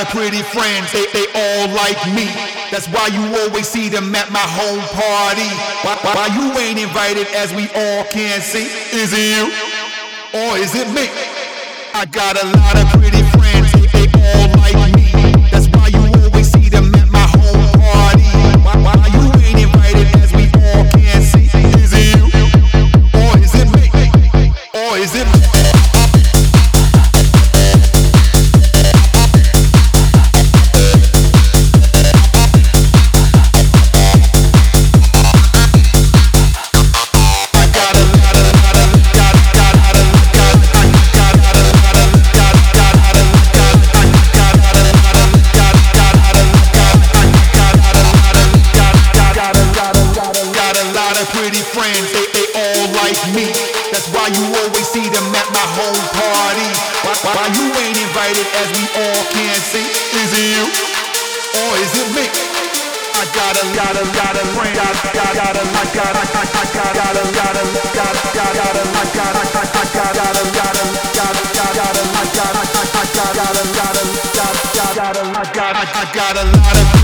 of pretty friends, they all like me. That's why you always see them at my home party. Why you ain't invited as we all can see? Is it you or is it me? I got a lot of pretty friends, they all like me. That's why you always see them at my home party. Why you ain't invited as we all can see? Is it you or is it me? Or is it me? Pretty friends, they all like me. That's why you always see them at my home party. Why you ain't invited as we all can see? Is it you or is it me? I got a friend. I got a lot of